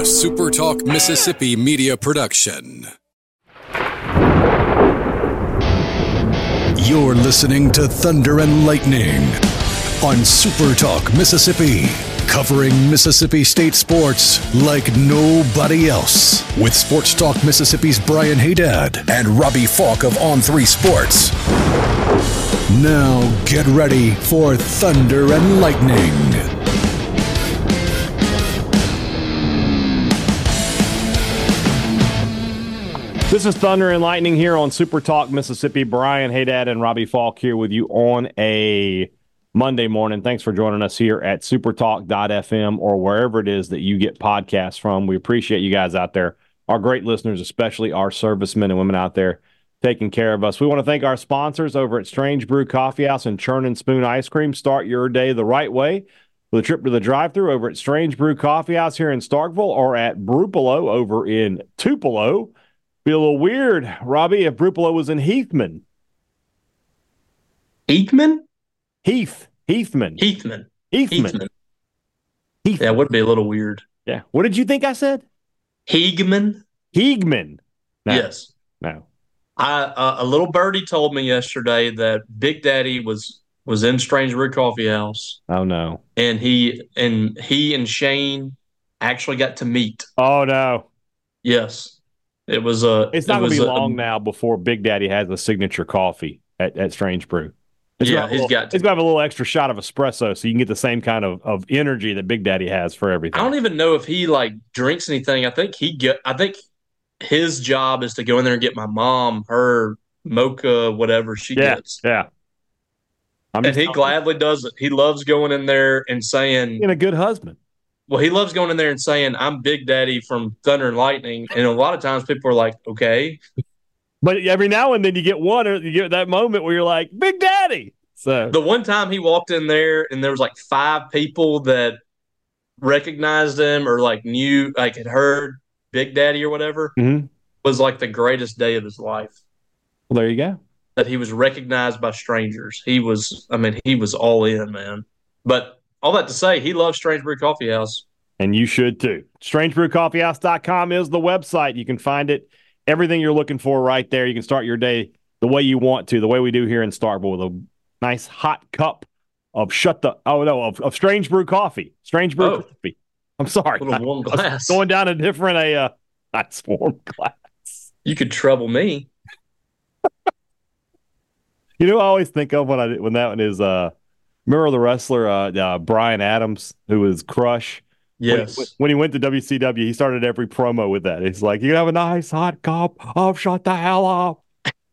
A Super Talk Mississippi media production. You're listening to Thunder and Lightning on Super Talk Mississippi, covering Mississippi State sports like nobody else. With Sports Talk Mississippi's Brian Haydad and Robbie Falk of On3 Sports. Now get ready for Thunder and Lightning. This is Thunder and Lightning here on Super Talk Mississippi. Brian Haydad and Robbie Falk here with you on a Monday morning. Thanks for joining us here at supertalk.fm or wherever it is that you get podcasts from. We appreciate you guys out there, our great listeners, especially our servicemen and women out there taking care of us. We want to thank our sponsors over at Strange Brew Coffee House and Churn and Spoon Ice Cream. Start your day the right way with a trip to the drive-thru over at Strange Brew Coffee House here in Starkville or at Brupolo over in Tupelo. Be a little weird, Robbie, if Brupolo was in Heathman. Heathman? Heathman. Yeah, it would be a little weird. Yeah. What did you think I said? Heegman? No. Yes. No. A little birdie told me yesterday that Big Daddy was in Strange Brew Coffee House. Oh, no. And he and Shane actually got to meet. Oh, no. Yes. It's not going to be long now before Big Daddy has a signature coffee at Strange Brew. He's going to have a little extra shot of espresso so you can get the same kind of energy that Big Daddy has for everything. I don't even know if he drinks anything. I think his job is to go in there and get my mom her mocha, whatever she gets. Yeah. And he gladly does it. He loves going in there and saying, being a good husband. Well, he loves going in there and saying, I'm Big Daddy from Thunder and Lightning. And a lot of times people are like, okay. But every now and then you get that moment where you're like, Big Daddy. So the one time he walked in there and there was 5 people that recognized him or knew, had heard Big Daddy or whatever, was the greatest day of his life. Well, there you go. That he was recognized by strangers. He was all in, man. But all that to say, he loves Strange Brew Coffee House. And you should too. StrangeBrewCoffeehouse.com is the website. You can find it. Everything you're looking for right there. You can start your day the way you want to, the way we do here in Starkville, with a nice hot cup of of Strange Brew coffee. Strange Brew coffee. I'm sorry. A little warm glass. Going down a different nice warm glass. You could trouble me. I always think of when that one is remember the wrestler Brian Adams, who was Crush? Yes. When he went to WCW, he started every promo with that. It's like, you can have a nice hot cup of shut the hell up.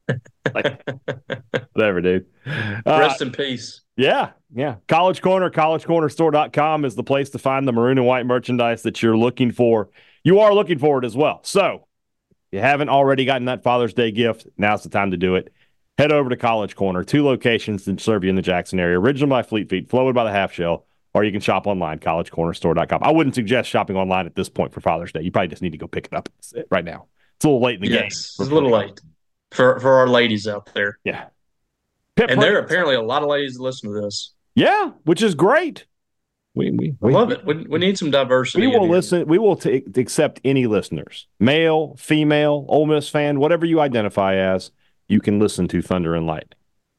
Whatever, dude. Rest in peace. Yeah. College Corner, collegecornerstore.com is the place to find the maroon and white merchandise that you're looking for. You are looking for it as well. So, if you haven't already gotten that Father's Day gift, now's the time to do it. Head over to College Corner, 2 locations to serve you in the Jackson area. Original by Fleet Feet, Flowwood by the Half Shell, or you can shop online, collegecornerstore.com. I wouldn't suggest shopping online at this point for Father's Day. You probably just need to go pick it up right now. It's a little late in the game. It's a little late for our ladies out there. Yeah. And there are apparently a lot of ladies that listen to this. Yeah, which is great. We love it. We need some diversity. We will listen. We will accept any listeners, male, female, Ole Miss fan, whatever you identify as. You can listen to Thunder and Lightning.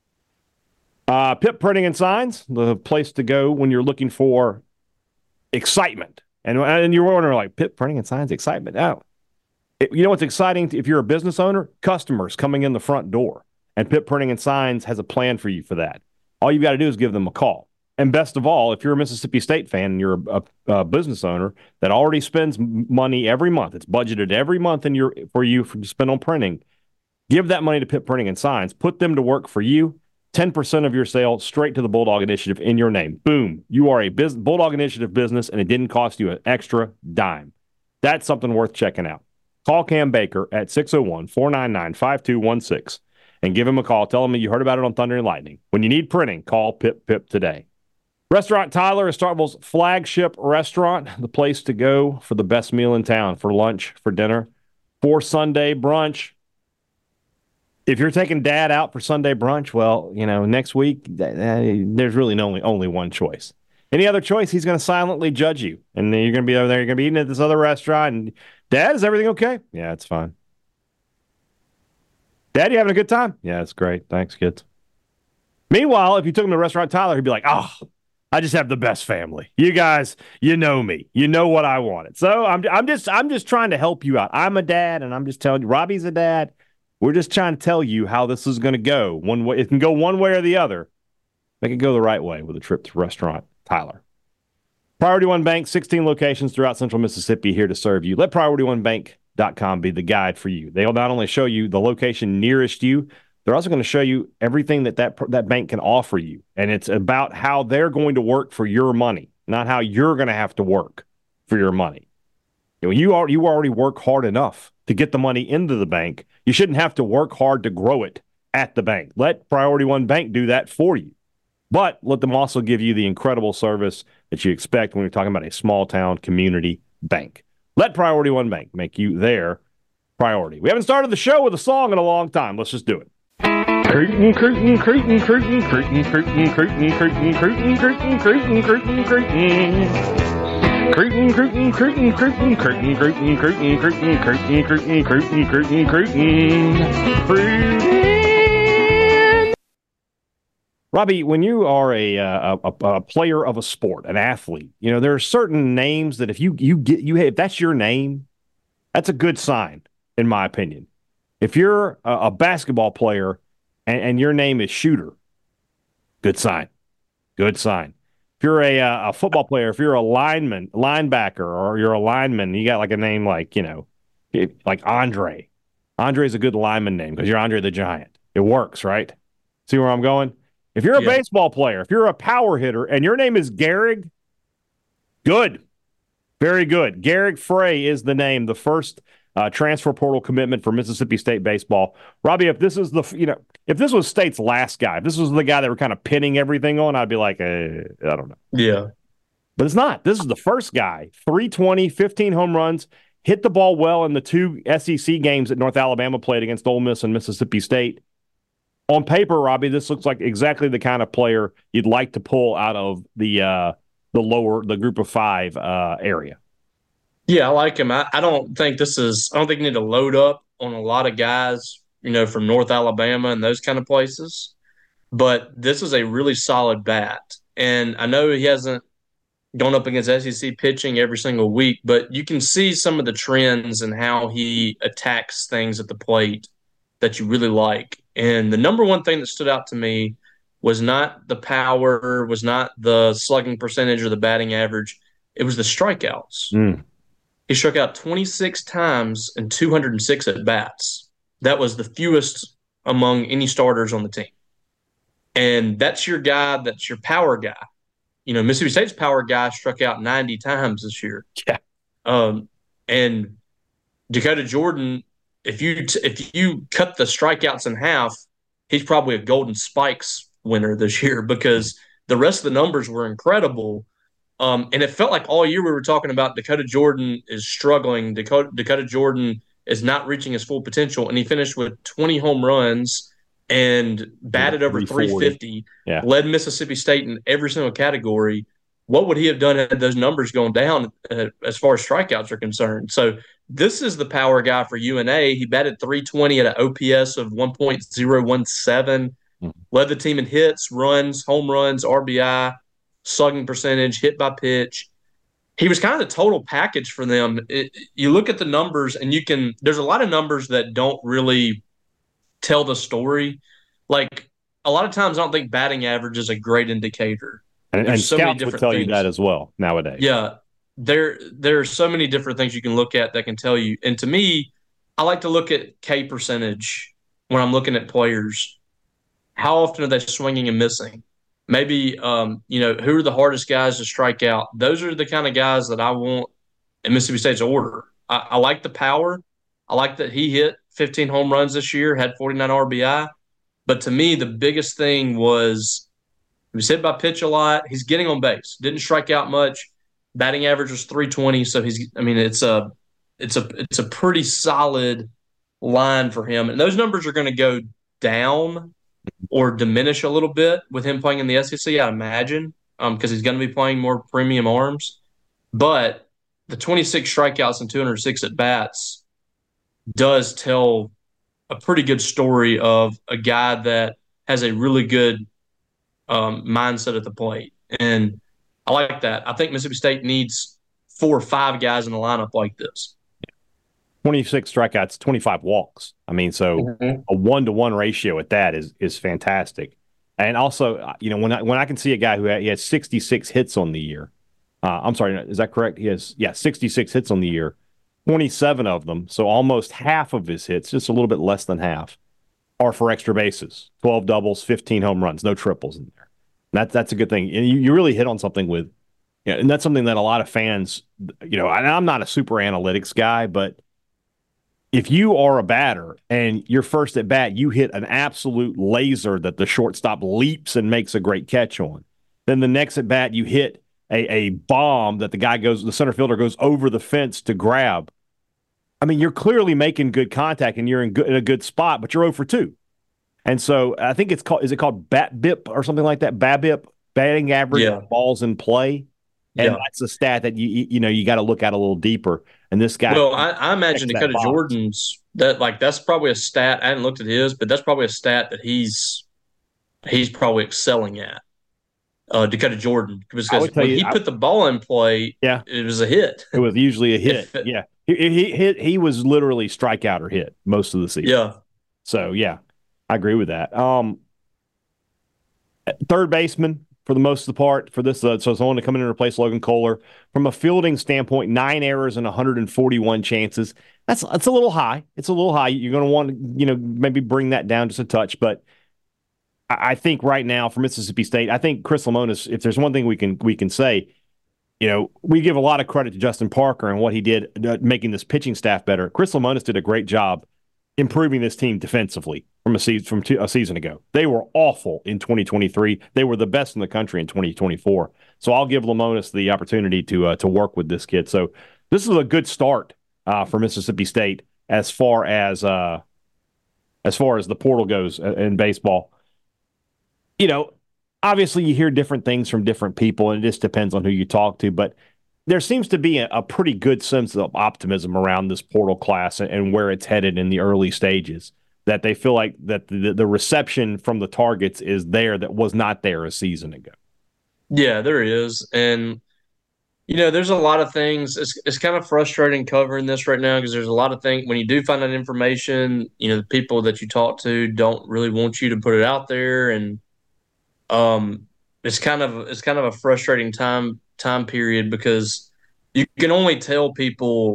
Pip Printing and Signs, the place to go when you're looking for excitement. And you're wondering, Pip Printing and Signs, excitement? No. You know what's exciting if you're a business owner? Customers coming in the front door. And Pip Printing and Signs has a plan for you for that. All you've got to do is give them a call. And best of all, if you're a Mississippi State fan and you're a business owner that already spends money every month, it's budgeted every month for you to spend on printing, give that money to Pip Printing and Signs. Put them to work for you. 10% of your sale straight to the Bulldog Initiative in your name. Boom. You are a Bulldog Initiative business, and it didn't cost you an extra dime. That's something worth checking out. Call Cam Baker at 601-499-5216 and give him a call. Tell him that you heard about it on Thunder and Lightning. When you need printing, call Pip today. Restaurant Tyler is Starkville's flagship restaurant, the place to go for the best meal in town, for lunch, for dinner, for Sunday brunch. If you're taking Dad out for Sunday brunch, well, next week, there's really only one choice. Any other choice, he's going to silently judge you. And then you're going to be over there, you're going to be eating at this other restaurant. And, Dad, is everything okay? Yeah, it's fine. Dad, you having a good time? Yeah, it's great. Thanks, kids. Meanwhile, if you took him to a restaurant, Tyler, he'd be like, oh, I just have the best family. You guys, you know me. You know what I wanted. So I'm just trying to help you out. I'm a dad, and I'm just telling you, Robbie's a dad. We're just trying to tell you how this is going to go. One way, it can go one way or the other. Make it go the right way with a trip to restaurant, Tyler. Priority One Bank, 16 locations throughout Central Mississippi here to serve you. Let PriorityOneBank.com be the guide for you. They'll not only show you the location nearest you, they're also going to show you everything that bank can offer you. And it's about how they're going to work for your money, not how you're going to have to work for your money. You already work hard enough to get the money into the bank. You shouldn't have to work hard to grow it at the bank. Let Priority One Bank do that for you. But let them also give you the incredible service that you expect when you're talking about a small town community bank. Let Priority One Bank make you their priority. We haven't started the show with a song in a long time. Let's just do it. Cruton, Cruton, Cruton, Cruton, Cruton, Cruton, Cruton, Cruton, Cruton, Cruton, Cruton, Cruton, Cruton. Cruton, Cruton, Cruton, Cruton, Cruton, Cruton, Cruton, Cruton, Cruton, Cruton, Cruton, Cruton, Cruton, Cruton. Robbie, when you are a player of a sport, an athlete, there are certain names that if if that's your name, that's a good sign, in my opinion. If you're a basketball player and your name is Shooter, good sign. Good sign. If you're a football player, if you're a linebacker, or you're a lineman, you got like a name like Andre. Andre is a good lineman name because you're Andre the Giant. It works, right? See where I'm going? If you're a baseball player, if you're a power hitter, and your name is Gehrig, good. Very good. Gehrig Frey is the name, the first transfer portal commitment for Mississippi State baseball. Robbie, if this is if this was State's last guy, if this was the guy that we're kind of pinning everything on, I'd be like, I don't know. Yeah. But it's not. This is the first guy. 320, 15 home runs, hit the ball well in the two SEC games that North Alabama played against Ole Miss and Mississippi State. On paper, Robbie, this looks like exactly the kind of player you'd like to pull out of the group of five area. Yeah, I like him. I don't think you need to load up on a lot of guys, from North Alabama and those kind of places. But this is a really solid bat. And I know he hasn't gone up against SEC pitching every single week, but you can see some of the trends and how he attacks things at the plate that you really like. And the number one thing that stood out to me was not the power, was not the slugging percentage or the batting average. It was the strikeouts. He struck out 26 times and 206 at-bats. That was the fewest among any starters on the team. And that's your guy, that's your power guy. Mississippi State's power guy struck out 90 times this year. Yeah. And Dakota Jordan, if you cut the strikeouts in half, he's probably a Golden Spikes winner this year because the rest of the numbers were incredible. And it felt like all year we were talking about Dakota Jordan is struggling. Dakota Jordan is not reaching his full potential. And he finished with 20 home runs and batted over 350, led Mississippi State in every single category. What would he have done had those numbers gone down as far as strikeouts are concerned? So this is the power guy for UNA. He batted 320 at an OPS of 1.017, led the team in hits, runs, home runs, RBI, slugging percentage, hit by pitch. He was kind of the total package for them. You look at the numbers and there's a lot of numbers that don't really tell the story. Like a lot of times I don't think batting average is a great indicator. And so scouts would tell you that as well nowadays. Yeah. There are so many different things you can look at that can tell you. And to me, I like to look at K percentage when I'm looking at players. How often are they swinging and missing? Maybe, who are the hardest guys to strike out? Those are the kind of guys that I want in Mississippi State's order. I like the power. I like that he hit 15 home runs this year, had 49 RBI. But to me, the biggest thing was he was hit by pitch a lot. He's getting on base. Didn't strike out much. Batting average was 320. So it's a pretty solid line for him. And those numbers are going to go down or diminish a little bit with him playing in the SEC, I imagine. because he's going to be playing more premium arms. But the 26 strikeouts and 206 at bats does tell a pretty good story of a guy that has a really good mindset at the plate. And I like that. I think Mississippi State needs 4 or 5 guys in the lineup like this. 26 strikeouts, 25 walks. I mean, so a 1-to-1 ratio at that is fantastic. And also, when I can see a guy he has 66 hits on the year. I'm sorry, is that correct? He has 66 hits on the year, 27 of them, so almost half of his hits, just a little bit less than half, are for extra bases. 12 doubles, 15 home runs, no triples in there. That's a good thing. And you really hit on something with, and that's something that a lot of fans, I'm not a super analytics guy, but if you are a batter and your first at bat, you hit an absolute laser that the shortstop leaps and makes a great catch on. Then the next at bat, you hit a bomb that the center fielder goes over the fence to grab. I mean, you're clearly making good contact and you're in a good spot, but you're 0 for 2. And so I think is it called BABIP or something like that? BABIP, batting average, balls in play. And that's a stat that you got to look at a little deeper. And this guy, well, I imagine Dakota Jordan's that's probably a stat. I hadn't looked at his, but that's probably a stat that he's probably excelling at. Dakota Jordan, because when he put the ball in play, it was a hit. It was usually a hit. He was literally strikeout or hit most of the season. Yeah. So I agree with that. Third baseman, for the most of the part for this, so it's only to come in and replace Logan Kohler. From a fielding standpoint, 9 errors and 141 chances. That's a little high. It's a little high. You're going to want to, maybe bring that down just a touch. But I think right now for Mississippi State, I think Chris Lemonis, if there's one thing we can say, we give a lot of credit to Justin Parker and what he did making this pitching staff better. Chris Lemonis did a great job improving this team defensively from a season ago. They were awful in 2023. They were the best in the country in 2024. So I'll give Lemonis the opportunity to work with this kid. So this is a good start for Mississippi State as far as the portal goes in baseball. Obviously you hear different things from different people, and it just depends on who you talk to. But there seems to be a pretty good sense of optimism around this portal class and where it's headed in the early stages, that they feel like that the reception from the targets is there that was not there a season ago. Yeah, there is. And, there's a lot of things. It's kind of frustrating covering this right now because there's a lot of things. When you do find that information, the people that you talk to don't really want you to put it out there. And it's kind of a frustrating time period because you can only tell people,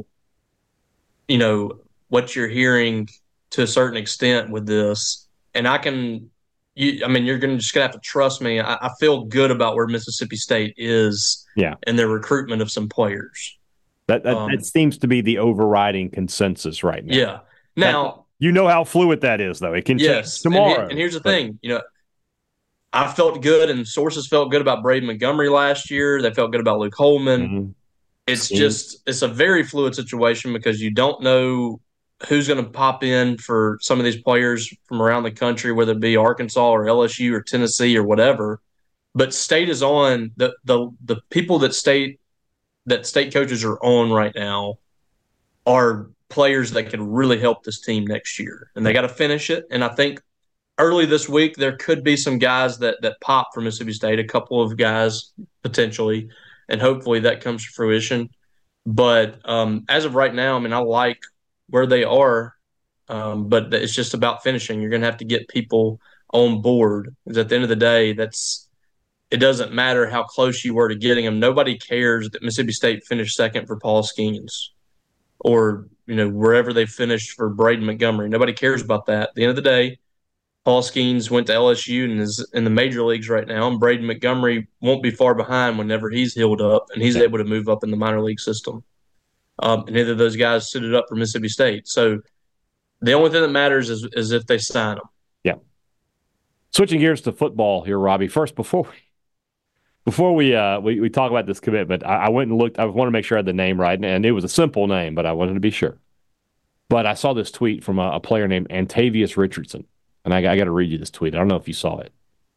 what you're hearing to a certain extent with this. And you're just going to have to trust me. I feel good about where Mississippi State is in their recruitment of some players. That seems to be the overriding consensus right now. Yeah. Now, how fluid that is, though. It can change tomorrow. And here's the thing, I felt good, and sources felt good about Braden Montgomery last year. They felt good about Luke Holman. Mm-hmm. It's a very fluid situation because you don't know who's going to pop in for some of these players from around the country, whether it be Arkansas or LSU or Tennessee or whatever. But State is on the people that state coaches are on right now are players that can really help this team next year, and they got to finish it. And I think early this week, there could be some guys that pop from Mississippi State, a couple of guys potentially, and hopefully that comes to fruition. But as of right now, I like where they are, but it's just about finishing. You're going to have to get people on board. Because at the end of the day, it doesn't matter how close you were to getting them. Nobody cares that Mississippi State finished second for Paul Skeens or wherever they finished for Braden Montgomery. Nobody cares about that. At the end of the day, Paul Skeens went to LSU and is in the major leagues right now, and Braden Montgomery won't be far behind whenever he's healed up and he's able to move up in the minor league system. And neither of those guys suited up for Mississippi State. So the only thing that matters is if they sign them. Yeah. Switching gears to football here, Robbie. First, before we talk about this commitment, I went and looked. I wanted to make sure I had the name right, and it was a simple name, but I wanted to be sure. But I saw this tweet from a player named Antavius Richardson. And I got to read you this tweet. I don't know if you saw it.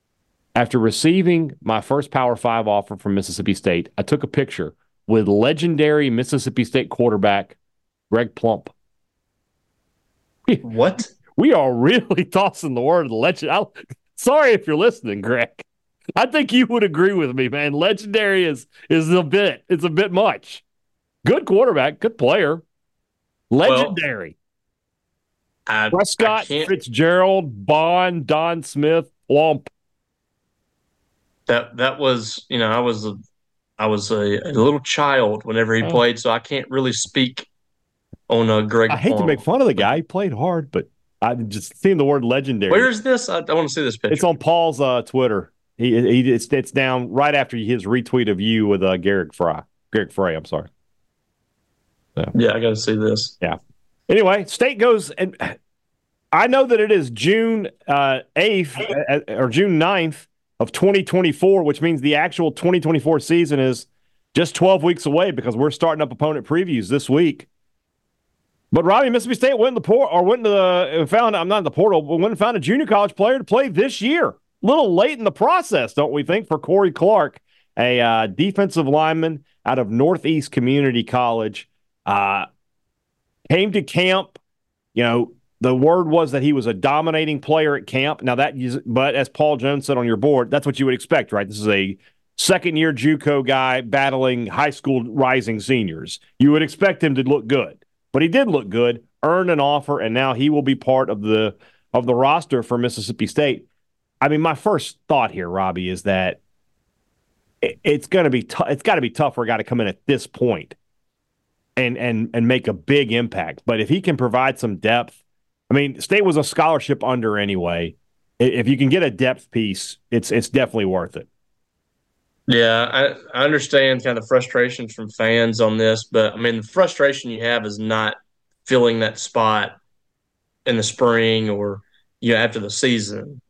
After receiving my first Power 5 offer from Mississippi State, I took a picture with legendary Mississippi State quarterback Greg Plump. What? We are really tossing the word legend. Sorry if you're listening, Greg. I think you would agree with me, man. Legendary is a bit much. Good quarterback, good player. Legendary. Prescott, Fitzgerald, Bond, Don Smith, Plump. That was, I was a little child whenever he played, so I can't really speak on Greg. I hate to make fun of the guy. He played hard, but I'm just seeing the word legendary. Where is this? I want to see this picture. It's on Paul's Twitter. It's down right after his retweet of you with Garrick Frey. I'm sorry. So. Yeah, I got to see this. Yeah. Anyway, State goes, and I know that it is June 8th or June 9th of 2024, which means the actual 2024 season is just 12 weeks away because we're starting up opponent previews this week. But Robbie, Mississippi State went to the portal, but went and found a junior college player to play this year. A little late in the process, don't we think, for Corey Clark, a defensive lineman out of Northeast Community College. Came to camp. The word was that he was a dominating player at camp. Now but as Paul Jones said on your board, that's what you would expect, right? This is a second-year JUCO guy battling high school rising seniors. You would expect him to look good, but he did look good, earned an offer, and now he will be part of the roster for Mississippi State. I mean, my first thought here, Robbie, is that it's going to be it's got to be tough for a guy to come in at this point and make a big impact. But if he can provide some depth, I mean, State was a scholarship under anyway. If you can get a depth piece, it's definitely worth it. Yeah, I understand kind of frustration from fans on this, but I mean, the frustration you have is not filling that spot in the spring or after the season.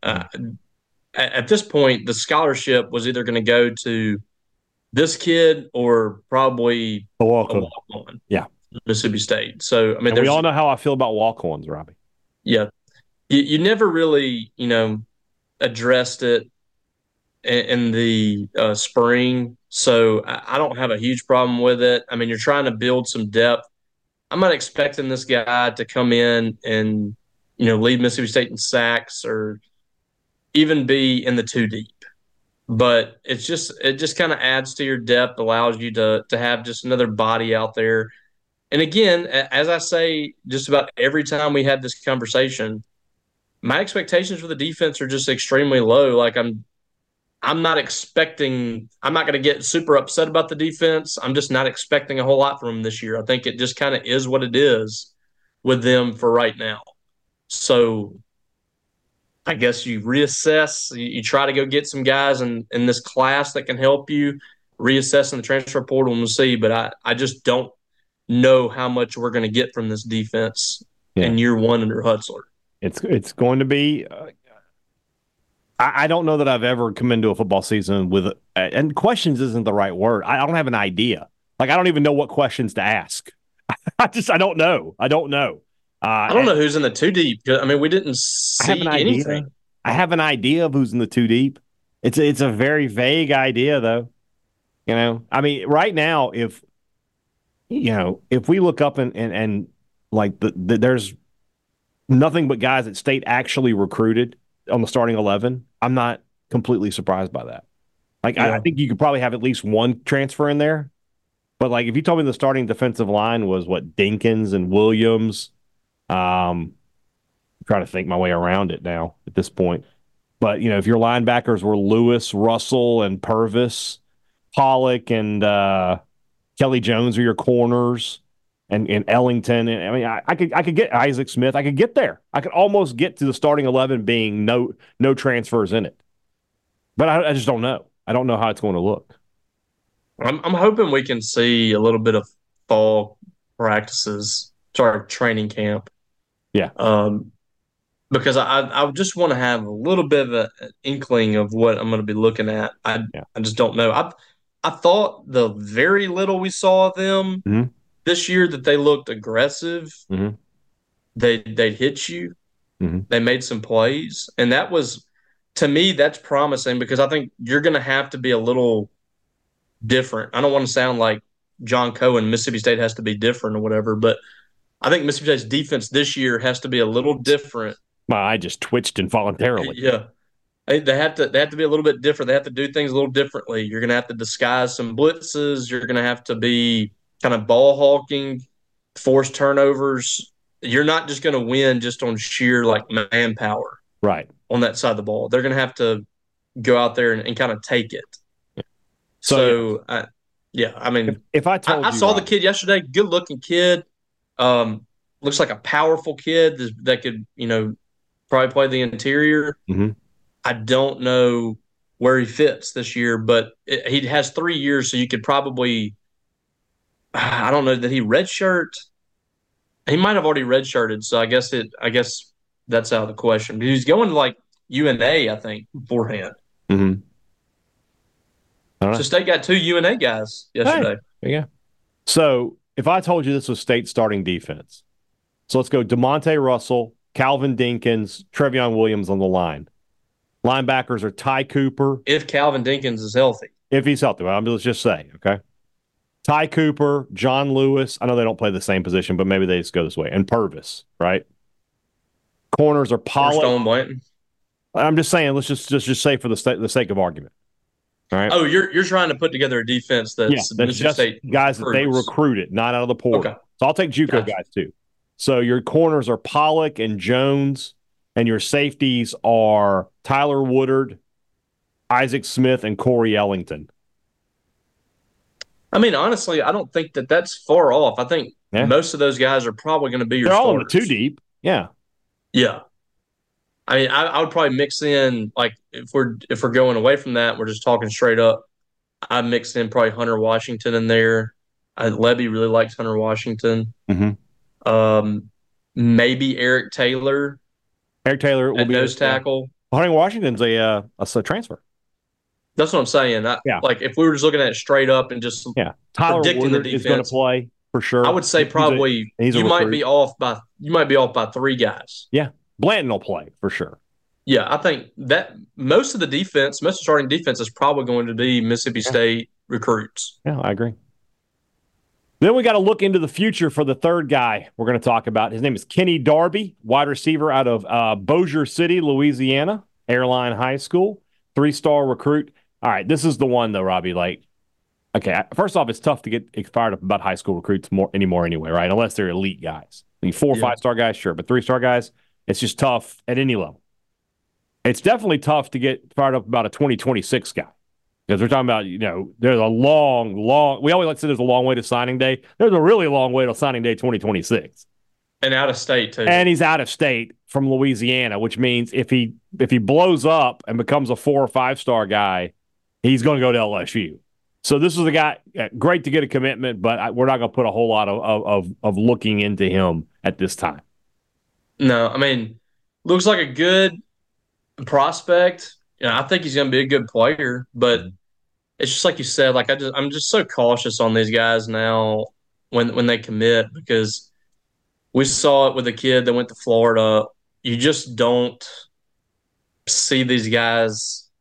At this point, the scholarship was either going to go to this kid or probably a walk-on. Yeah, Mississippi State. So I mean, we all know how I feel about walk-ons, Robbie. Yeah, you never really addressed it in the spring, so I don't have a huge problem with it. I mean, you're trying to build some depth. I'm not expecting this guy to come in and lead Mississippi State in sacks or even be in the two deep. But it just kind of adds to your depth, allows you to have just another body out there. And again, as I say, just about every time we had this conversation, my expectations for the defense are just extremely low. Like I'm not going to get super upset about the defense. I'm just not expecting a whole lot from them this year. I think it just kind of is what it is with them for right now. So I guess you reassess, you try to go get some guys in this class that can help you reassess in the transfer portal and we'll see. But I just don't know how much we're going to get from this defense in year one under Hutzler. It's going to be I don't know that I've ever come into a football season with and questions isn't the right word. I don't have an idea. Like I don't even know what questions to ask. I don't know. I don't know who's in the two deep. I mean, we didn't see anything. I have an idea of who's in the two deep. It's a very vague idea, though. I mean, right now, if we look up and like there's nothing but guys at State actually recruited on the starting 11, I'm not completely surprised by that. Like, I think you could probably have at least one transfer in there. But, like, if you told me the starting defensive line was, Dinkins and Williams, I'm trying to think my way around it now at this point. But, if your linebackers were Lewis, Russell, and Purvis, Pollock and Kelly Jones are your corners, and Ellington. And I mean, I could get Isaac Smith. I could get there. I could almost get to the starting 11 being no transfers in it. But I just don't know. I don't know how it's going to look. I'm hoping we can see a little bit of fall training camp. Yeah. Because I just want to have a little bit of an inkling of what I'm going to be looking at. I just don't know. I thought the very little we saw of them this year that they looked aggressive. They'd hit you. They made some plays. And that was, to me, that's promising because I think you're going to have to be a little different. I don't want to sound like John Cohen, Mississippi State has to be different or whatever, but I think Mississippi State's defense this year has to be a little different. My eye just twitched involuntarily. Yeah. They have to be a little bit different. They have to do things a little differently. You're going to have to disguise some blitzes. You're going to have to be kind of ball hawking, force turnovers. You're not just going to win just on sheer like manpower Right. on that side of the ball. They're going to have to go out there and kind of take it. So, I mean, if I told I you, saw the kid yesterday, good looking kid. Looks like a powerful kid that could, probably play the interior. Mhm. I don't know where he fits this year, but he has 3 years, so you could probably. I don't know that he redshirt. He might have already redshirted, so I guess that's out of the question. But he's going to like UNA, I think, beforehand. Mm-hmm. So State got 2 UNA guys yesterday. Hey, yeah. So if I told you this was State's starting defense, so let's go DeMonte Russell, Calvin Dinkins, Trevion Williams on the line. Linebackers are Ty Cooper. If Calvin Dinkins is healthy. If he's healthy. Well, let's just say, okay? Ty Cooper, John Lewis. I know they don't play the same position, but maybe they just go this way. And Purvis, right? Corners are Pollock. Stone Blanton. I'm just saying, let's just say for the sake of argument. All right. Oh, you're trying to put together a defense that's just State guys that they recruited, not out of the portal. Okay. So I'll take JUCO guys too. So your corners are Pollock and Jones, and your safeties are Tyler Woodard, Isaac Smith, and Corey Ellington. I mean, honestly, I don't think that's far off. I think most of those guys are probably going to be your starters. They're all in the 2 deep. Yeah. Yeah. I mean, I would probably mix in, like, if we're going away from that, we're just talking straight up. I mix in probably Hunter Washington in there. Lebby really likes Hunter Washington. Mm-hmm. Maybe Eric Taylor. Eric Taylor will be nose tackle. Hunter Washington's a transfer. That's what I'm saying. Like, if we were just looking at it straight up and just Tyler predicting Woodard the defense, is going to play for sure. I would say probably you might be off by 3 guys. Yeah. Blanton will play for sure. Yeah, I think that most of the starting defense is probably going to be Mississippi State recruits. Yeah, I agree. Then we got to look into the future for the third guy we're going to talk about. His name is Kenny Darby, wide receiver out of Bossier City, Louisiana, Airline High School, 3-star recruit. All right, this is the one though, Robbie. Like, okay, first off, it's tough to get fired up about high school recruits anymore anyway, right? Unless they're elite guys. I mean, 4 or 5-star guys, sure, but 3-star guys, it's just tough at any level. It's definitely tough to get fired up about a 2026 guy because we're talking about, there's a long, we always like to say there's a long way to signing day. There's a really long way to signing day 2026. And out of state, too. And he's out of state from Louisiana, which means if he blows up and becomes a 4 or 5-star guy, he's going to go to LSU. So this is a guy, great to get a commitment, but we're not going to put a whole lot of looking into him at this time. No, I mean, looks like a good prospect. I think he's going to be a good player, but it's just like you said. Like I'm just so cautious on these guys now when they commit because we saw it with a kid that went to Florida. You just don't see these guys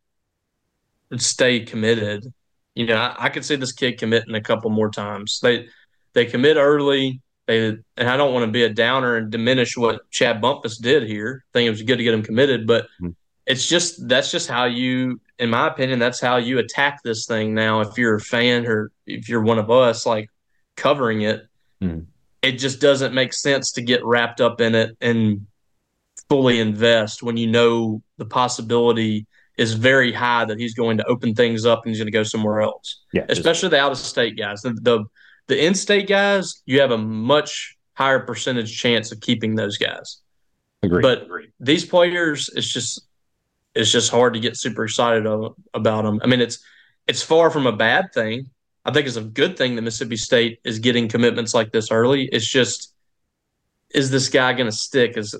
stay committed. I could see this kid committing a couple more times. They commit early. And I don't want to be a downer and diminish what Chad Bumpus did here. I think it was good to get him committed, but that's just how you, in my opinion, that's how you attack this thing now. If you're a fan or if you're one of us, like covering it, it just doesn't make sense to get wrapped up in it and fully invest when the possibility is very high that he's going to open things up and he's going to go somewhere else. Yeah, especially the out-of-state guys. The in-state guys, you have a much higher percentage chance of keeping those guys. Agreed. But these players, it's just hard to get super excited about them. I mean, it's far from a bad thing. I think it's a good thing that Mississippi State is getting commitments like this early. It's just, is this guy going to stick? Is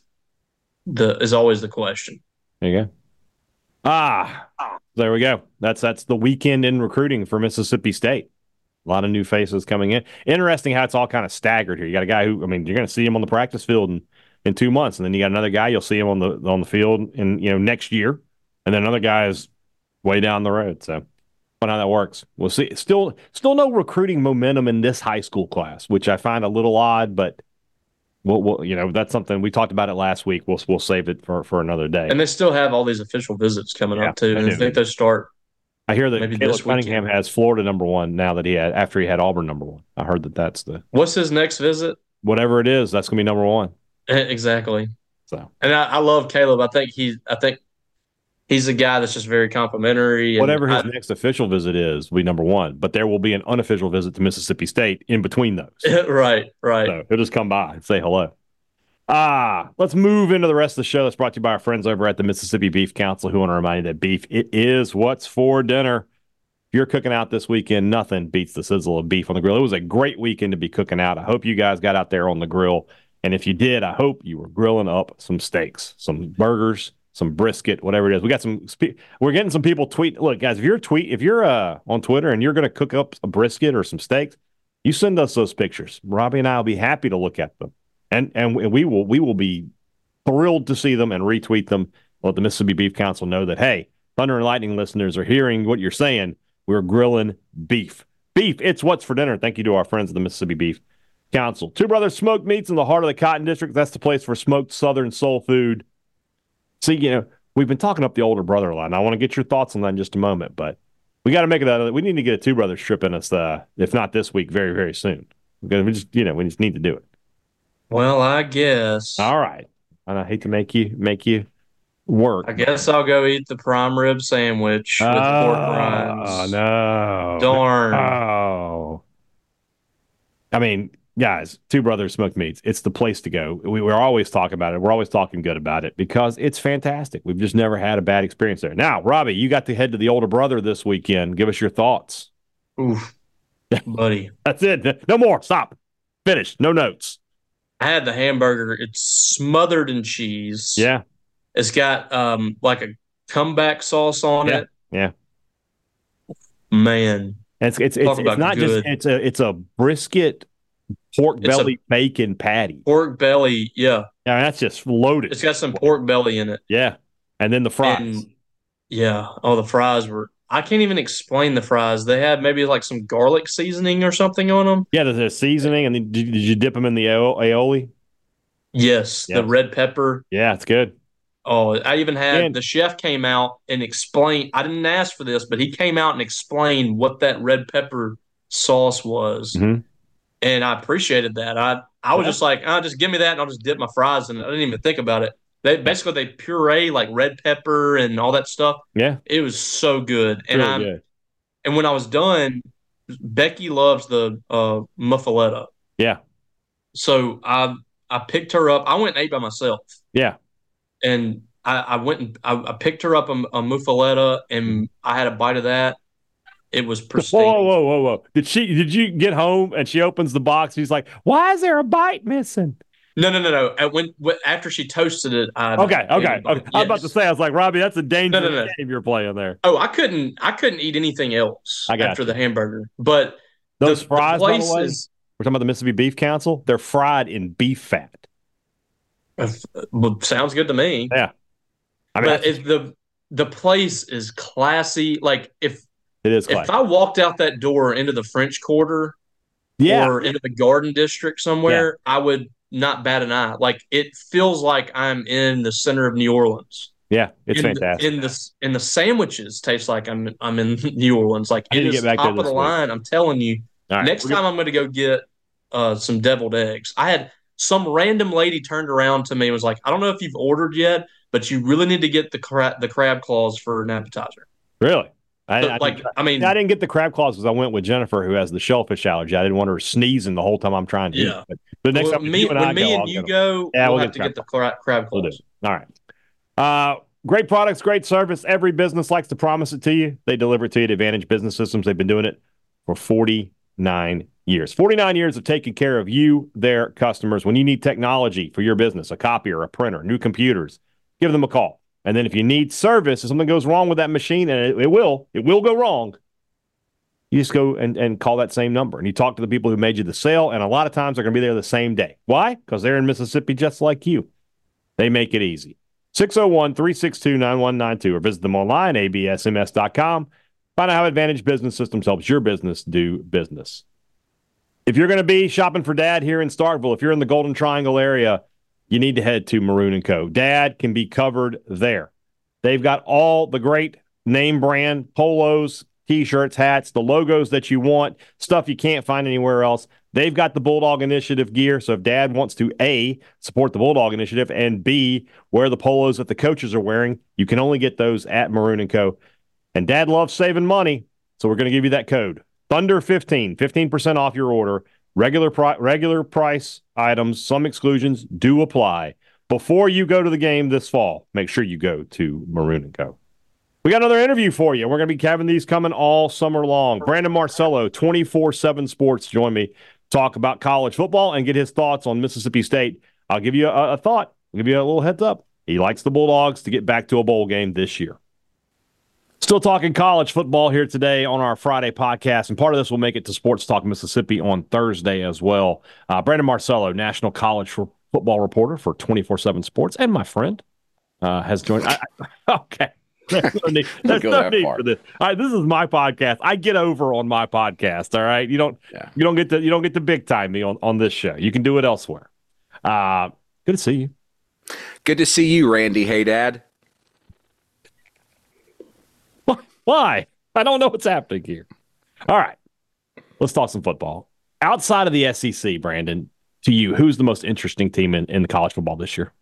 always the question. There you go. There we go. That's the weekend in recruiting for Mississippi State. A lot of new faces coming in. Interesting how it's all kind of staggered here. You got a guy who, I mean, you're going to see him on the practice field in 2 months, and then you got another guy you'll see him on the field in next year. and then another guy is way down the road. So, I how that works. We'll see. Still no recruiting momentum in this high school class, which I find a little odd, but we'll that's something we talked about it last week. We'll save it for another day. And they still have all these official visits coming up too. And I think they start. I hear that maybe Caleb Cunningham has Florida #1 now that after he had Auburn #1. I heard that's the. What's his next visit? Whatever it is, that's going to be #1. Exactly. So, and I love Caleb. I think he's a guy that's just very complimentary. Whatever his next official visit is, will be #1. But there will be an unofficial visit to Mississippi State in between those. Right. So he'll just come by and say hello. Let's move into the rest of the show. That's brought to you by our friends over at the Mississippi Beef Council, who want to remind you that beef, it is what's for dinner. If you're cooking out this weekend, nothing beats the sizzle of beef on the grill. It was a great weekend to be cooking out. I hope you guys got out there on the grill. And if you did, I hope you were grilling up some steaks, some burgers, some brisket, whatever it is. We're getting some people tweet. Look, guys, if you're on Twitter and you're going to cook up a brisket or some steaks, you send us those pictures. Robbie and I will be happy to look at them. And we will be thrilled to see them and retweet them. Let the Mississippi Beef Council know that, hey, Thunder and Lightning listeners are hearing what you're saying. We're grilling beef. Beef, it's what's for dinner. Thank you to our friends at the Mississippi Beef Council. Two Brothers Smoked Meats in the heart of the Cotton District. That's the place for smoked Southern soul food. See, we've been talking up the older brother line. I want to get your thoughts on that in just a moment, but we got to make it we need to get a Two Brothers trip in us, if not this week, very, very soon. Because we just need to do it. Well, I guess. All right. And I hate to make you work. I guess I'll go eat the prime rib sandwich with the pork rinds. Oh, no. Darn. Oh. I mean, guys, Two Brothers Smoked Meats, it's the place to go. We're always talking about it. We're always talking good about it because it's fantastic. We've just never had a bad experience there. Now, Robbie, you got to head to the older brother this weekend. Give us your thoughts. Oof. Buddy. That's it. No more. Stop. Finish. No notes. I had the hamburger. It's smothered in cheese. Yeah. It's got like a comeback sauce on it. Yeah. Man. It's not good. It's a brisket pork belly bacon patty. Pork belly, yeah. Yeah, that's just loaded. It's got some pork belly in it. Yeah. And then the fries. The fries were I can't even explain the fries. They had maybe like some garlic seasoning or something on them. Yeah, there's a seasoning, and then did you dip them in the aioli? Yes, the red pepper. Yeah, it's good. Oh, I even had the chef came out and explained. I didn't ask for this, but he came out and explained what that red pepper sauce was, and I appreciated that. I was just like, just give me that, and I'll just dip my fries in it. I didn't even think about it. They puree like red pepper and all that stuff. Yeah, it was so good. And really good. And when I was done, Becky loves the muffaletta. Yeah. So I picked her up. I went and ate by myself. Yeah. And I went and I picked her up a muffaletta, and I had a bite of that. It was pristine. Whoa! Did you get home and she opens the box? She's like, "Why is there a bite missing?" No. After she toasted it, okay. I was about to say, I was like, Robbie, that's a dangerous game you're playing there. Oh, I couldn't eat anything else after the hamburger. But those fries, by the way, we're talking about the Mississippi Beef Council. They're fried in beef fat. Sounds good to me. Yeah, I mean, the place is classy. Like if I walked out that door into the French Quarter, or into the Garden District somewhere, I would not bat an eye. Like it feels like I'm in the center of New Orleans. Yeah, it's fantastic. And the sandwiches taste like I'm in New Orleans. Like it is top of the line. I'm telling you. Right, next time I'm going to go get some deviled eggs. I had some random lady turned around to me and was like, "I don't know if you've ordered yet, but you really need to get the crab claws for an appetizer." Really? I didn't get the crab claws because I went with Jennifer, who has the shellfish allergy. I didn't want her sneezing the whole time I'm trying to eat. But the next time when you go, we'll have to get the crab claws. We'll do. All right. Great products, great service. Every business likes to promise it to you. They deliver it to you at Advantage Business Systems. They've been doing it for 49 years. 49 years of taking care of you, their customers. When you need technology for your business, a copier, a printer, new computers, give them a call. And then if you need service, if something goes wrong with that machine, and it will go wrong, you just go and call that same number. And you talk to the people who made you the sale, and a lot of times they're going to be there the same day. Why? Because they're in Mississippi just like you. They make it easy. 601-362-9192 or visit them online, absms.com. Find out how Advantage Business Systems helps your business do business. If you're going to be shopping for Dad here in Starkville, if you're in the Golden Triangle area, you need to head to Maroon & Co. Dad can be covered there. They've got all the great name brand polos, T-shirts, hats, the logos that you want, stuff you can't find anywhere else. They've got the Bulldog Initiative gear, so if Dad wants to, A, support the Bulldog Initiative, and B, wear the polos that the coaches are wearing, you can only get those at Maroon & Co. And Dad loves saving money, so we're going to give you that code. Thunder15, 15% off your order. Regular price items, some exclusions do apply. Before you go to the game this fall, make sure you go to Maroon & Co. We got another interview for you. We're going to be having these coming all summer long. Brandon Marcello, 24/7 Sports, join me, talk about college football and get his thoughts on Mississippi State. I'll give you a thought. I'll give you a little heads up. He likes the Bulldogs to get back to a bowl game this year. Still talking college football here today on our Friday podcast, and part of this will make it to Sports Talk Mississippi on Thursday as well. Brandon Marcello, national college football reporter for 24/7 Sports, and my friend has joined. Okay. There's no need for this. All right, this is my podcast. I get over on my podcast. All right, you don't get to big time me on this show. You can do it elsewhere. Good to see you. Good to see you, Randy. Hey, Dad. Why? I don't know what's happening here. All right, let's talk some football. Outside of the SEC, Brandon, to you, who's the most interesting team in the college football this year?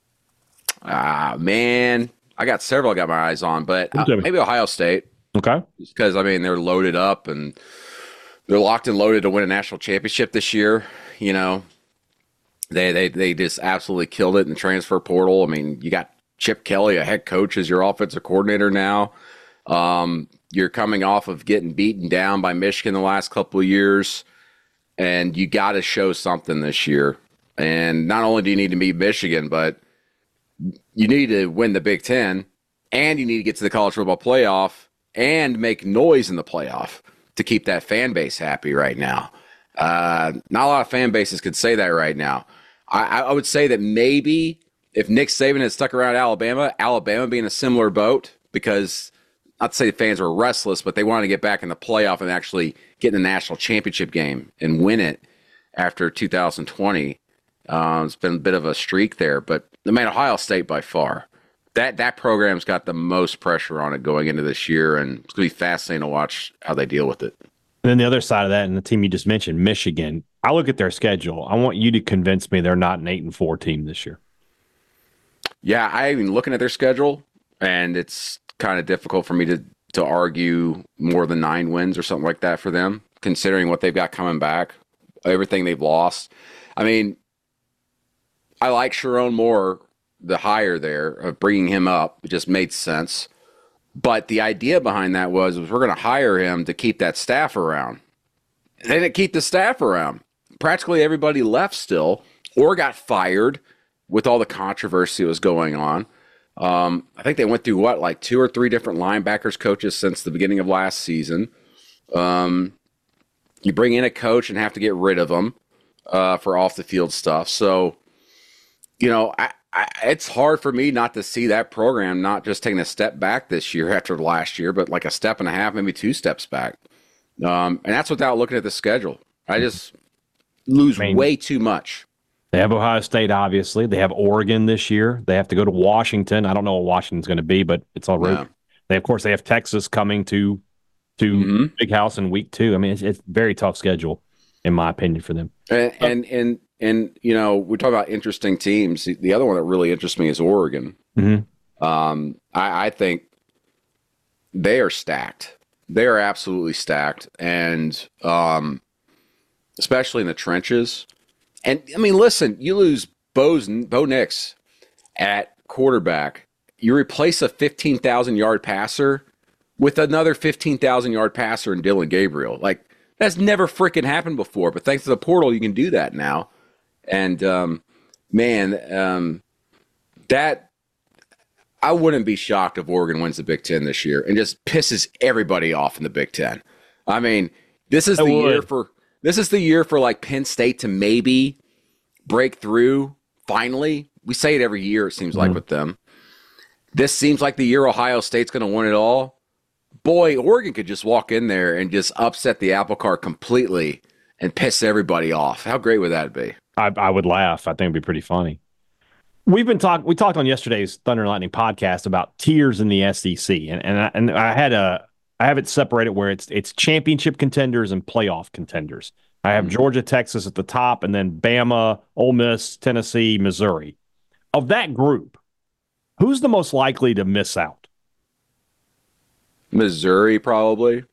Man. I got several I got my eyes on, but maybe Ohio State. Okay. Just because, they're loaded up and they're locked and loaded to win a national championship this year. You know, they just absolutely killed it in the transfer portal. I mean, you got Chip Kelly, a head coach, as your offensive coordinator now. You're coming off of getting beaten down by Michigan the last couple of years, and you got to show something this year. And not only do you need to beat Michigan, but you need to win the Big Ten, and you need to get to the college football playoff and make noise in the playoff to keep that fan base happy right now. Not a lot of fan bases could say that right now. I would say that maybe if Nick Saban had stuck around Alabama being a similar boat, because not to say the fans were restless, but they wanted to get back in the playoff and actually get in the national championship game and win it after 2020. It's been a bit of a streak there, but Ohio State by far. That program's got the most pressure on it going into this year, and it's going to be fascinating to watch how they deal with it. And then the other side of that, and the team you just mentioned, Michigan, I look at their schedule. I want you to convince me they're not an 8-4 team this year. Yeah, I've been looking at their schedule, and it's kind of difficult for me to argue more than 9 wins or something like that for them, considering what they've got coming back, everything they've lost. I mean, I like Sharon Moore, the hire there, of bringing him up. It just made sense. But the idea behind that was we're going to hire him to keep that staff around. They didn't keep the staff around. Practically everybody left still or got fired with all the controversy that was going on. I think they went through, 2 or 3 different linebackers coaches since the beginning of last season. You bring in a coach and have to get rid of them for off-the-field stuff. So, it's hard for me not to see that program not just taking a step back this year after last year, but like a step and a half, maybe 2 steps back. And that's without looking at the schedule. I just lose way too much. They have Ohio State, obviously. They have Oregon this year. They have to go to Washington. I don't know what Washington's going to be, but it's all right. Yeah. Of course, they have Texas coming to Big House in week 2. I mean, it's a very tough schedule, in my opinion, for them. And we talk about interesting teams. The other one that really interests me is Oregon. Mm-hmm. I think they are stacked. They are absolutely stacked, and especially in the trenches. And, I mean, listen, you lose Bo Nix at quarterback. You replace a 15,000-yard passer with another 15,000-yard passer in Dylan Gabriel. Like, that's never freaking happened before, but thanks to the portal, you can do that now. And, that I wouldn't be shocked if Oregon wins the Big Ten this year and just pisses everybody off in the Big Ten. I mean, this is the year for like Penn State to maybe break through finally. We say it every year, it seems like, with them. this seems like the year Ohio State's going to win it all. Boy, Oregon could just walk in there and just upset the apple cart completely and piss everybody off. How great would that be? I would laugh. I think it'd be pretty funny. We talked on yesterday's Thunder and Lightning podcast about tiers in the SEC, and I have it separated where it's championship contenders and playoff contenders. I have Georgia, Texas at the top, and then Bama, Ole Miss, Tennessee, Missouri. Of that group, who's the most likely to miss out? Missouri, probably.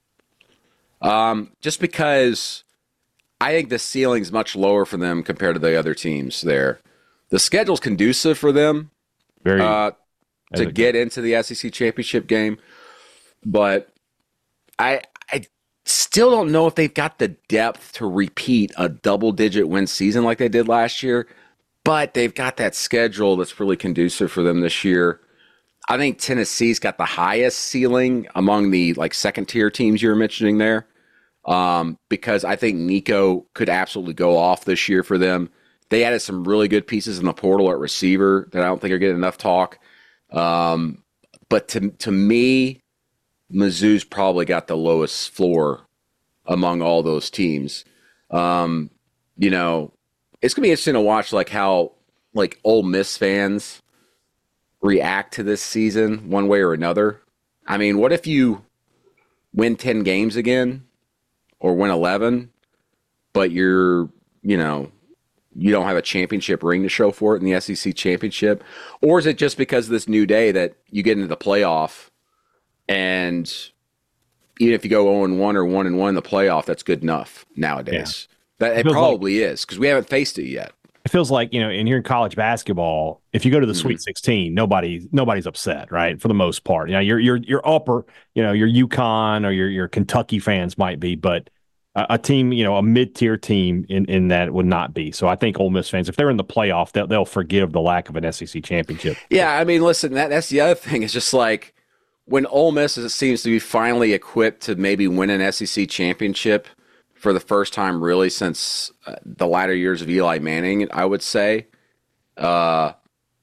Just because I think the ceiling's much lower for them compared to the other teams there. The schedule's conducive for them to get into the SEC championship game, but I still don't know if they've got the depth to repeat a double-digit win season like they did last year, but they've got that schedule that's really conducive for them this year. I think Tennessee's got the highest ceiling among the second-tier teams you were mentioning there, because I think Nico could absolutely go off this year for them. They added some really good pieces in the portal at receiver that I don't think are getting enough talk. But to me, Mizzou's probably got the lowest floor among all those teams. It's going to be interesting to watch how Ole Miss fans react to this season one way or another. I mean, what if you win 10 games again or win 11, but you don't have a championship ring to show for it in the SEC championship? Or is it just because of this new day that you get into the playoff and even if you go 0-1 or 1-1 in the playoff, that's good enough nowadays? Yeah. It probably is, because we haven't faced it yet. It feels like, and you're in college basketball, if you go to the Sweet 16, nobody's upset, right? For the most part. Your upper, your UConn or your Kentucky fans might be, but a team, a mid-tier team in that would not be. So I think Ole Miss fans, if they're in the playoff, they'll forgive the lack of an SEC championship. Yeah, I mean, listen, that's the other thing. It's just when Ole Miss seems to be finally equipped to maybe win an SEC championship for the first time really since the latter years of Eli Manning, I would say. To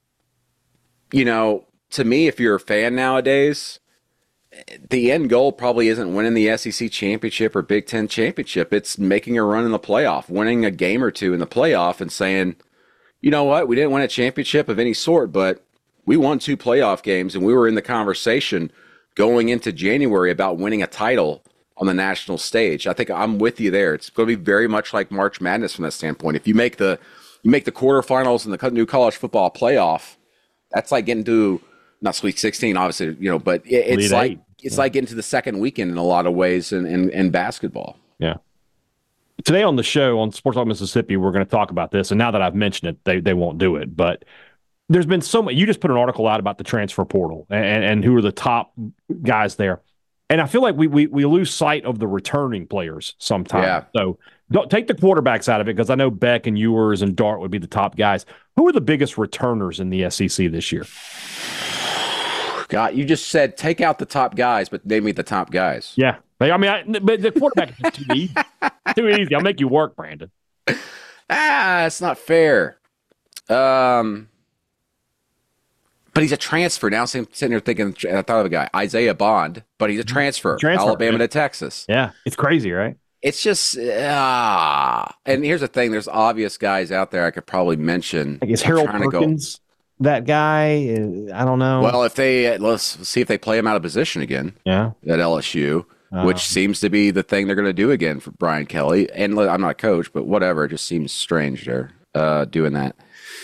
me, if you're a fan nowadays, the end goal probably isn't winning the SEC championship or Big Ten championship. It's making a run in the playoff, winning a game or two in the playoff and saying, you know what, we didn't win a championship of any sort, but we won 2 playoff games and we were in the conversation going into January about winning a title on the national stage. I think I'm with you there. It's going to be very much like March Madness from that standpoint. If you make the quarterfinals in the new college football playoff, that's like getting to not Sweet 16, obviously, but it's like getting to the second weekend in a lot of ways in basketball. Yeah. Today on the show on Sports Talk Mississippi, we're going to talk about this. And now that I've mentioned it, they won't do it. But there's been so much. You just put an article out about the transfer portal and who are the top guys there. And I feel like we lose sight of the returning players sometimes. Yeah. So don't take the quarterbacks out of it, because I know Beck and Ewers and Dart would be the top guys. Who are the biggest returners in the SEC this year? God, you just said take out the top guys, but name me the top guys. Yeah. But the quarterback is too easy. Too easy. I'll make you work, Brandon. It's not fair. But he's a transfer. Now I'm sitting here thinking, I thought of a guy, Isaiah Bond, but he's a transfer Alabama to Texas. Yeah, it's crazy, right? It's just, and here's the thing, there's obvious guys out there I could probably mention. Is Harold Perkins that guy? I don't know. Well, let's see if they play him out of position again at LSU, which seems to be the thing they're going to do again for Brian Kelly. And I'm not a coach, but whatever, it just seems strange they're doing that.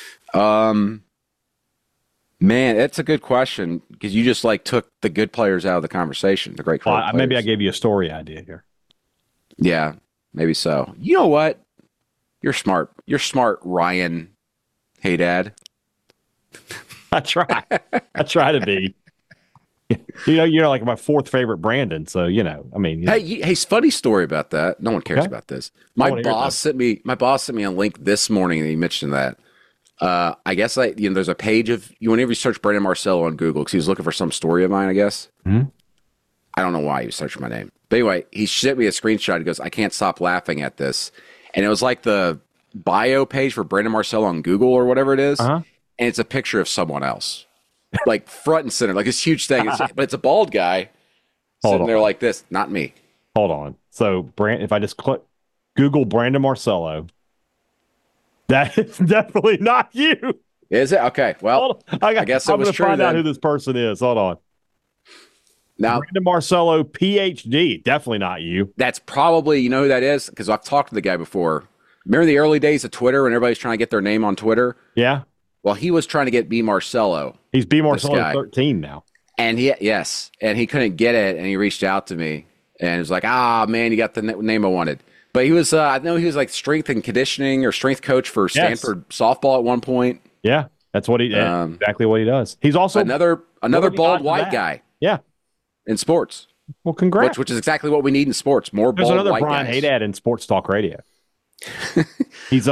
Man, it's a good question, because you just took the good players out of the conversation. The great players. Maybe I gave you a story idea here. Yeah, maybe so. You know what? You're smart. You're smart, Ryan. Hey, Dad. I try. I try to be. You're like my fourth favorite Brandon. So Hey, funny story about that. No one cares about this. My boss sent me a link this morning, and he mentioned that. I guess there's a page of whenever you search Brandon Marcello on Google, because he was looking for some story of mine, I guess. Mm-hmm. I don't know why he was searching my name. But anyway, he sent me a screenshot. He goes, I can't stop laughing at this. And it was like the bio page for Brandon Marcello on Google or whatever it is. Uh-huh. And it's a picture of someone else. like front and center, like this huge thing. But it's a bald guy sitting there like this. Not me. Hold on. So, if I just Google Brandon Marcello, that is definitely not you. Is it? Okay. Well, I guess it was true. I'm going to find out who this person is. Hold on. Now, Brandon Marcello, PhD. Definitely not you. That's probably, you know who that is? Because I've talked to the guy before. Remember the early days of Twitter when everybody's trying to get their name on Twitter? Yeah. Well, he was trying to get B. Marcello. He's B. Marcello 13 now. And he couldn't get it, and he reached out to me and was like, man, you got the name I wanted. But he was, I know he was like strength and conditioning or strength coach for Stanford softball at one point. Yeah, that's what exactly what he does. He's also another bald white guy. Yeah. In sports. Well, congrats. Which is exactly what we need in sports. More There's bald another white Brian guys. Haydad in Sports Talk Radio. He's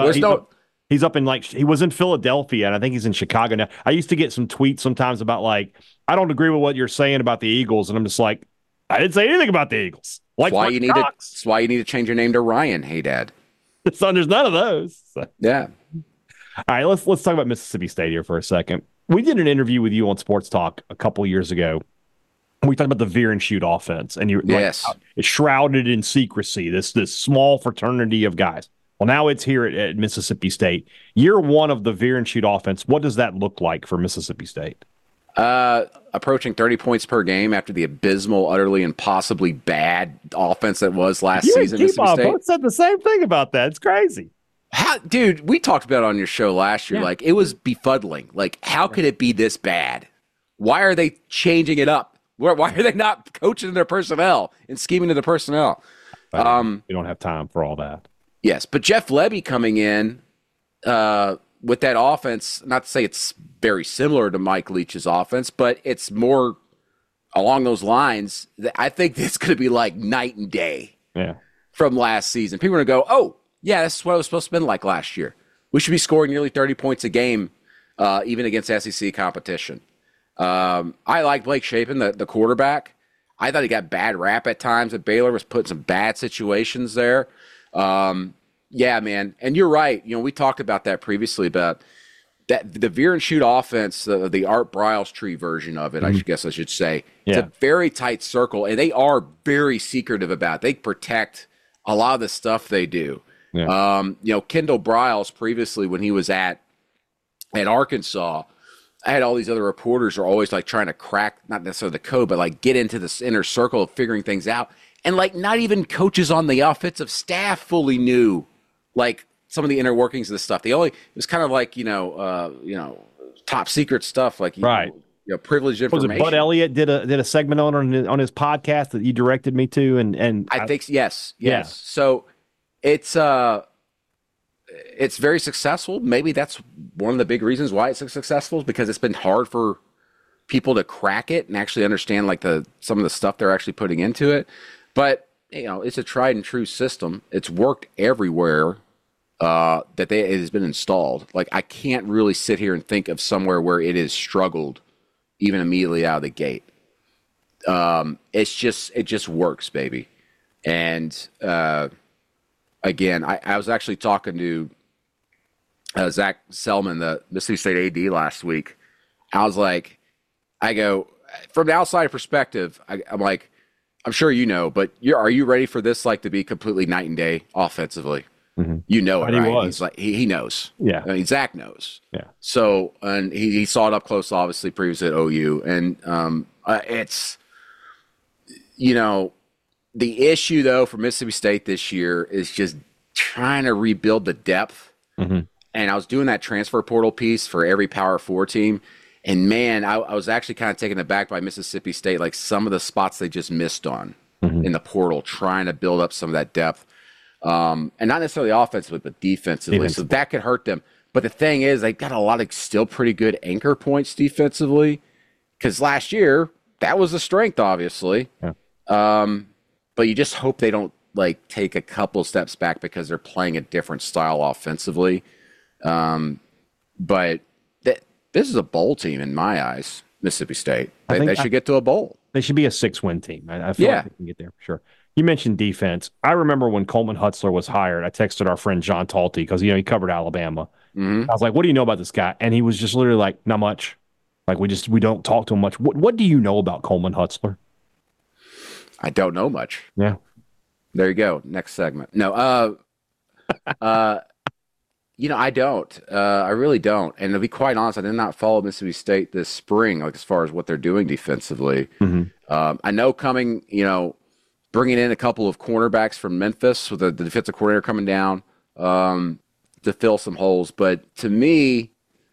up in he was in Philadelphia, and I think he's in Chicago now. I used to get some tweets sometimes about like, I don't agree with what you're saying about the Eagles, and I'm just like, I didn't say anything about the Eagles. Like that's why you need to change your name to Ryan Haydad. So there's none of those. So. Yeah. All right, let's talk about Mississippi State here for a second. We did an interview with you on Sports Talk a couple years ago. We talked about the veer and shoot offense, and it's shrouded in secrecy. This small fraternity of guys. Well, now it's here at Mississippi State. Year one of the veer and shoot offense. What does that look like for Mississippi State? Approaching 30 points per game after the abysmal, utterly impossibly bad offense that was last season. Mississippi State both said the same thing about that. It's crazy. Dude, we talked about it on your show last year. Yeah. Like, it was befuddling. Like, how could it be this bad? Why are they changing it up? Why are they not coaching their personnel and scheming to the personnel? We don't have time for all that. Yes, but Jeff Lebby coming in with that offense, not to say it's very similar to Mike Leach's offense, but it's more along those lines. I think it's going to be like night and day from last season. People are going to go, oh, yeah, this is what it was supposed to have been like last year. We should be scoring nearly 30 points a game, even against SEC competition. I like Blake Shapen, the quarterback. I thought he got bad rap at times at Baylor, was put in some bad situations there. Yeah, man. And you're right. You know, we talked about that previously about that the veer and shoot offense, the Art Briles tree version of it, I guess I should say. It's a very tight circle, and they are very secretive about it. They protect a lot of the stuff they do. Yeah. You know, Kendall Briles previously when he was at Arkansas, I had all these other reporters are always like trying to crack, not necessarily the code, but like get into this inner circle of figuring things out. And like not even coaches on the offensive staff fully knew like some of the inner workings of this stuff. It was kind of like, top secret stuff, like, privileged information. Was it Bud Elliott did a segment on his podcast that you directed me to? And I think, yes. Yeah. So it's very successful. Maybe that's one of the big reasons why it's successful, is because it's been hard for people to crack it and actually understand like some of the stuff they're actually putting into it. But, it's a tried and true system. It's worked everywhere it has been installed. Like, I can't really sit here and think of somewhere where it has struggled even immediately out of the gate. It just works, baby. And, again, I was actually talking to Zach Selman, the Mississippi State AD, last week. I go, from the outside perspective, I'm like, I'm sure you know, but are you ready for this like to be completely night and day offensively? Mm-hmm. You know it, right? He's like he knows. Yeah, I mean, Zach knows. Yeah. So and he saw it up close, obviously, previously at OU, and it's the issue though for Mississippi State this year is just trying to rebuild the depth. Mm-hmm. And I was doing that transfer portal piece for every Power 4 team. And, man, I was actually kind of taken aback by Mississippi State, like some of the spots they just missed on in the portal, trying to build up some of that depth. And not necessarily offensively, but defensively. So that could hurt them. But the thing is, they got a lot of still pretty good anchor points defensively, because last year, that was a strength, obviously. Yeah. But you just hope they don't, like, take a couple steps back because they're playing a different style offensively. But this is a bowl team in my eyes, Mississippi State. They should get to a bowl. They should be a 6-win team. I feel like they can get there for sure. You mentioned defense. I remember when Coleman Hutzler was hired, I texted our friend John Talty because, he covered Alabama. Mm-hmm. I was like, what do you know about this guy? And he was just literally like, not much. Like we don't talk to him much. What do you know about Coleman Hutzler? I don't know much. Yeah. There you go. Next segment. No, I don't. I really don't. And to be quite honest, I did not follow Mississippi State this spring, like as far as what they're doing defensively. Mm-hmm. I know bringing in a couple of cornerbacks from Memphis with the defensive coordinator coming down to fill some holes. But to me,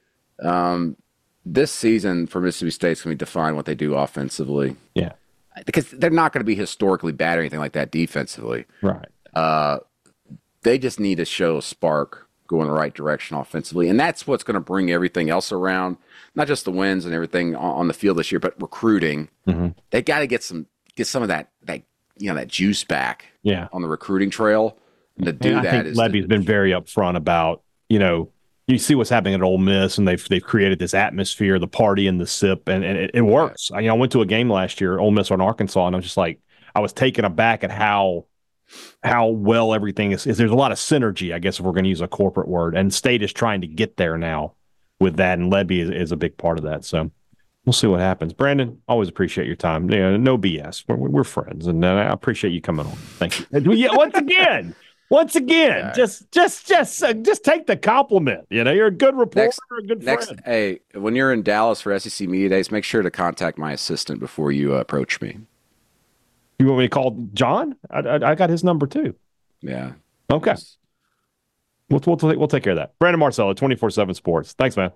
this season for Mississippi State is going to be defined what they do offensively. Yeah. Because they're not going to be historically bad or anything like that defensively. Right. They just need to show a spark going the right direction offensively. And that's what's going to bring everything else around, not just the wins and everything on the field this year, but recruiting. Mm-hmm. They got to get some of that juice back on the recruiting trail. And to do I think Lebby's been very upfront about, you see what's happening at Ole Miss, and they've created this atmosphere, the party and the sip, and it works. I went to a game last year, Ole Miss on Arkansas, and I was just like, I was taken aback at how well everything is. There's a lot of synergy, I guess, if we're going to use a corporate word, and State is trying to get there now with that, and Lebby is a big part of that. So we'll see what happens. Brandon, always appreciate your time. No BS. We're friends, and I appreciate you coming on. Thank you. Yeah, once again, just take the compliment. You're a good reporter, a good friend. Hey, when you're in Dallas for SEC Media Days, make sure to contact my assistant before you approach me. You want me to call John? I got his number too. Yeah. Okay. We'll take care of that. Brandon Marcello, 24/7 Sports. Thanks, man.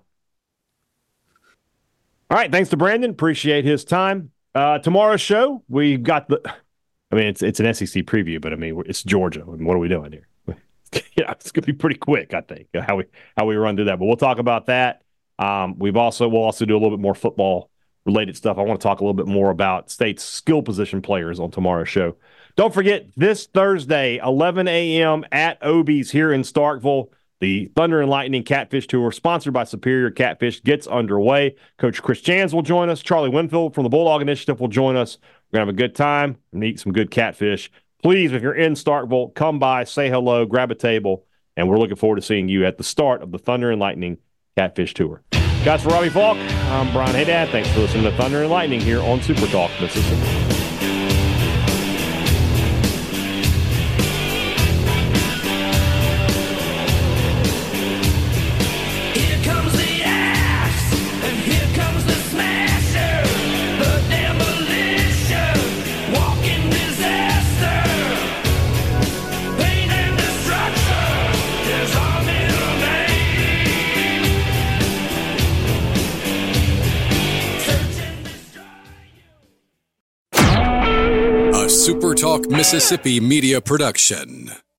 All right, thanks to Brandon. Appreciate his time. Tomorrow's show, we got it's an SEC preview, but it's Georgia. What are we doing here? It's gonna be pretty quick, I think, how we run through that. But we'll talk about that. We'll also do a little bit more football related stuff. I want to talk a little bit more about State's skill position players on tomorrow's show. Don't forget, this Thursday, 11 a.m. at Obie's here in Starkville, the Thunder and Lightning Catfish Tour, sponsored by Superior Catfish, gets underway. Coach Chris Jans will join us. Charlie Winfield from the Bulldog Initiative will join us. We're going to have a good time and eat some good catfish. Please, if you're in Starkville, come by, say hello, grab a table, and we're looking forward to seeing you at the start of the Thunder and Lightning Catfish Tour. Guys, for Robbie Falk, I'm Brian Haydad. Thanks for listening to Thunder and Lightning here on Super Talk Mississippi. Super Talk Mississippi Media Production.